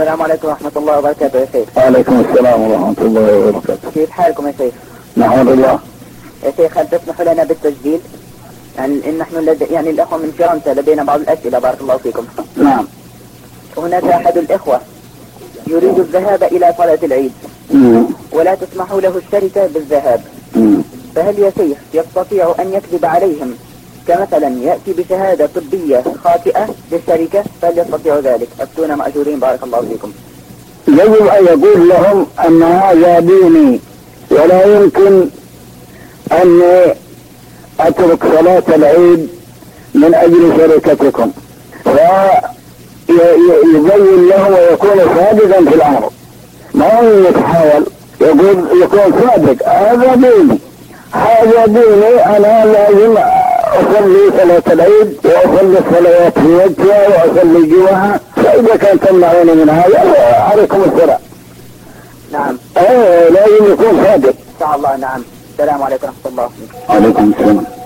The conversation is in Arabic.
السلام عليكم ورحمة الله وبركاته يا شيخ. وعليكم السلام ورحمة الله وبركاته. كيف حالكم يا شيخ؟ نحمد الله. يا شيخ هل تسمح لنا بالتسجيل؟ يعني إن نحن يعني الأخوة من فرنسا لدينا بعض الأسئلة بارك الله فيكم. نعم. هناك أحد الإخوة يريد الذهاب إلى صلاة العيد ولا تسمح له الشركة بالذهاب. فهل يا شيخ يستطيع أن يكذب عليهم كمثلا يأتي بشهادة طبية خاطئة للشركة؟ فهل يستطيع ذلك؟ أفتونا مأجورين بارك الله فيكم. يجب أن يقول لهم أن هذا ديني ولا يمكن أن أترك صلاة العيد من أجل شركتكم، فيبين لهم ويكون صادقا في الأمر، ما هو يتحاول يقول يكون صادق. هذا ديني، هذا ديني، أنا لازم أصلي صلاة العيد وأصلي الصلوات في وقتها وأصلي جواها، فإذا كان تمنعوني من هذا عليكم السلام. نعم. لازم يكون صادق. إن شاء الله. نعم. السلام عليكم ورحمة الله. عليكم السلام.